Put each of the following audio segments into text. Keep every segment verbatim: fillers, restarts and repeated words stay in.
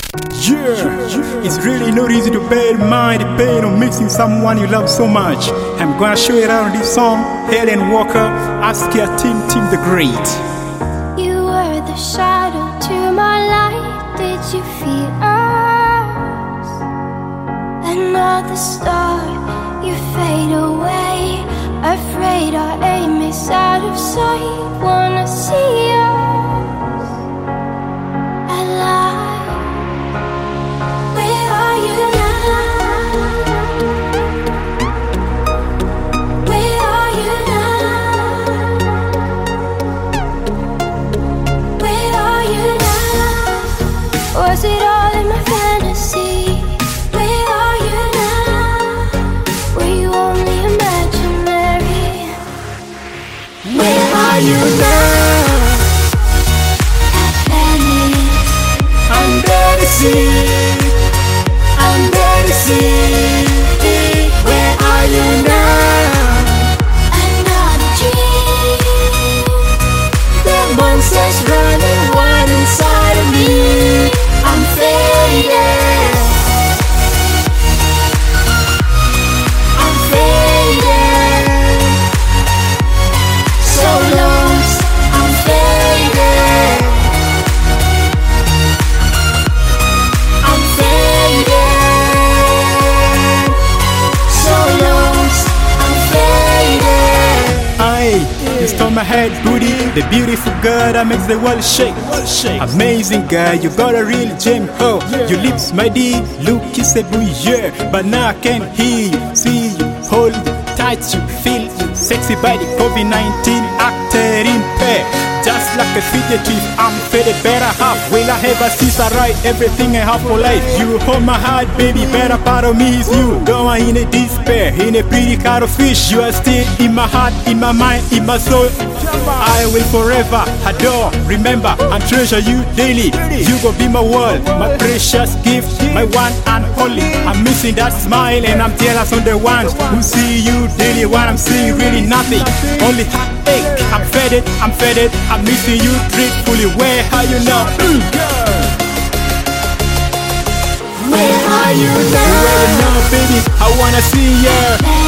Yeah, it's really not easy to bear in mind the pain of missing someone you love so much. I'm gonna show you around this song, Helen Walker, Askia Tim Tim the Great. You were the shadow to my light. Did you feel us? Another star, you fade away. Afraid our aim is out of sight. Wanna see us alive. Where are you now? Where are you now? Where are you now? Was it all in my fantasy? Where are you now? Were you only imaginary? Where are you now? Under the sea, under the sea, where are you now? Another dream. The monsters running wild inside of me. I'm faded, I'm faded, so lost, I'm faded, I'm faded, so lost, I'm faded. Aye, you stole my head, booty, the beautiful girl that makes the world shake. Amazing girl, you got a real gem, oh. Your lips, my dear, look kissable, yeah. But now I can hear you, see you, hold you, touch you, feel you. Sexy body, COVID nineteen, acted in pair. Just like a fugitive, I'm faded, better half. Will I ever cease? I write everything I have for life. You hold my heart, baby, better part of me is you. Going in a despair, in a pretty kind of fish. You are still in my heart, in my mind, in my soul. I will forever adore, remember, and treasure you daily. You gon' be my world, my precious gift, my one and only. I'm missing that smile and I'm jealous on the ones who see you daily. What I'm seeing, really nothing, only heartache. I'm faded, I'm faded, I'm missing you dreadfully. Where are you now? Mm. Where are you now? Where are you now, baby? I wanna see you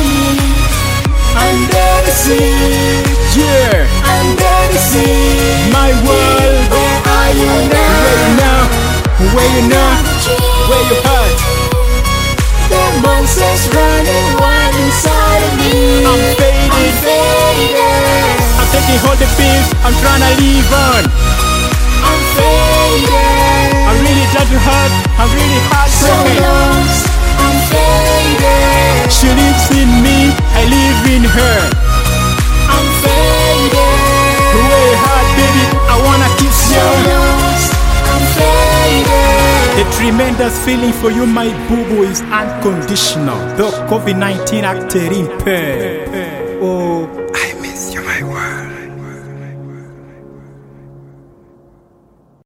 under the sea, yeah, under the sea, my world. Where are you now? Where you now? Where you now? Where you at? The monsters running wild inside of me. I'm faded, I'm faded. I'm taking all the pills, I'm trying to live on. I'm faded. I'm really trying to hurt, I'm really heartbroken. So lost, I'm faded. She lives in me, I live in her. I'm faded. Way hard, baby, I wanna kiss you. So lost, I'm faded. The tremendous feeling for you, my boo-boo, is unconditional. The COVID nineteen acted in pair. Oh.